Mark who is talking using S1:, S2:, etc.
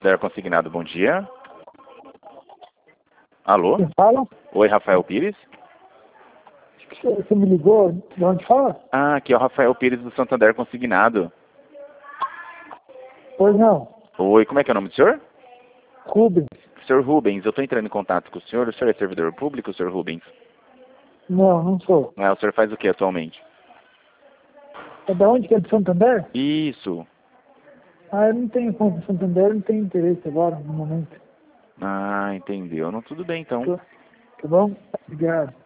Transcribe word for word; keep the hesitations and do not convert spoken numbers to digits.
S1: Santander Consignado, bom dia. Alô?
S2: Quem fala?
S1: Oi, Rafael Pires?
S2: Você me ligou? De onde fala?
S1: Ah, aqui é o Rafael Pires do Santander Consignado.
S2: Pois não.
S1: Oi, como é que é o nome do senhor?
S2: Rubens.
S1: senhor Rubens, eu estou entrando em contato com o senhor. O senhor é servidor público, senhor Rubens?
S2: Não, não sou.
S1: Ah, o senhor faz o que atualmente?
S2: É da onde que é de Santander?
S1: Isso.
S2: Ah, eu não tenho conta de Santander, não tenho interesse agora, no momento.
S1: Ah, entendeu. Não, tudo bem então.
S2: Tá, tá bom? Obrigado.